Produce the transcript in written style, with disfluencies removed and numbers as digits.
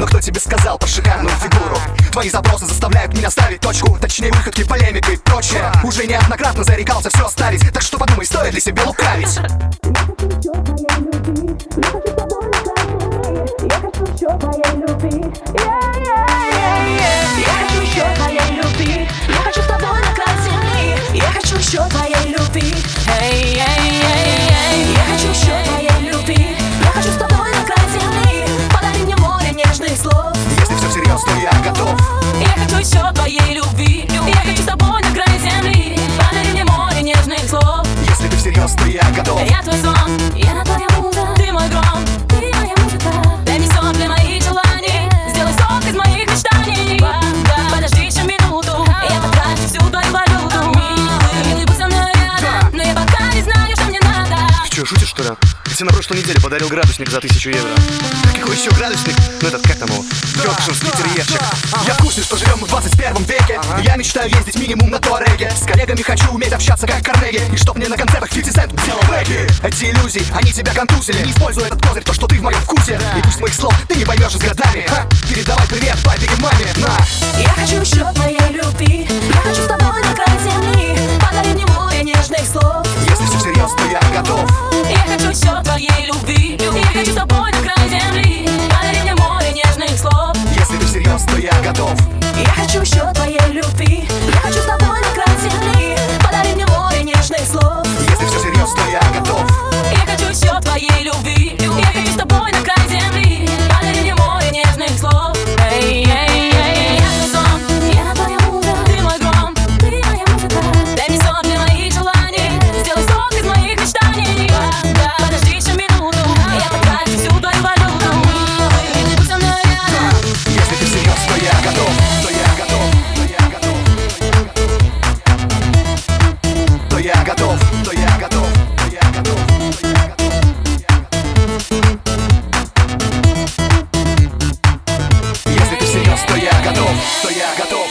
Но кто тебе сказал про шикарную фигуру? Твои запросы заставляют меня ставить точку, точнее выходки, полемика и прочее. Уже неоднократно зарекался все оставить, так что подумай, стоит ли себе лукавить. Я хочу еще твоей любви. Я хочу еще твоей любви. Я хочу с тобой на край земли. Я хочу еще твоей любви. Я хочу еще твоей любви. Я хочу с тобой на край земли. Подари мне море нежных слов. Если все всерьез, то я готов. Я хочу еще твоей любви. Я хочу с тобой на край земли. Подари мне море нежных слов. Если ты всерьез, то я готов. Я твой сон, я твоя муза. Ты мой гром, ты моя музыка. Дай мне сон для моих желаний. Сделай сок из моих мечтаний. Подожди еще минуту, я потрачу всю твою валюту. Милый, будь со мной рядом, но я пока не знаю, что мне надо. Ты что, шутишь, что ли? Я тебе на прошлой неделе подарил градусник за 1000 евро. Какой еще градусник? Ну этот, как там его? Йоркширский терьерчик. Я в курсе, что живем мы в 21 веке. Я мечтаю ездить минимум на Туареге. С коллегами хочу уметь общаться как Карнеги. И чтоб мне на концертах 50 Cent делал бэки. Эти иллюзии, они тебя контузили. Не используй этот козырь, то что ты в моем вкусе. И пусть моих слов ты не поймешь с годами. Передавай привет папе и маме. На! Я хочу еще твоей любви. Я хочу с тобой на край земли. Подари мне море нежных слов. Если все всерьез, то я готов. Я хочу еще твоей любви. Я хочу с тобой на край земли. Подари мне море нежных слов. Если ты всерьез, то я готов. Я хочу еще твоей любви. Я хочу с тобой на край земли. Подари мне море нежных слов. Если все всерьез, то я готов. Я хочу еще твоей любви. Я хочу с тобой на край земли. Подари мне море нежных слов. Я твой сон, я твоя муза. Ты мой гром, ты моя музыка. Дай мне сон для моих желаний. Сделай сок из моих мечтаний. Подожди еще минуту, я потрачу всю твою валюту. Милый, будь со мной рядом. Если ты всерьез, то я готов. То я готов. То я готов. То я готов. То я готов. То я готов. Если ты всерьез, то я готов. То я готов.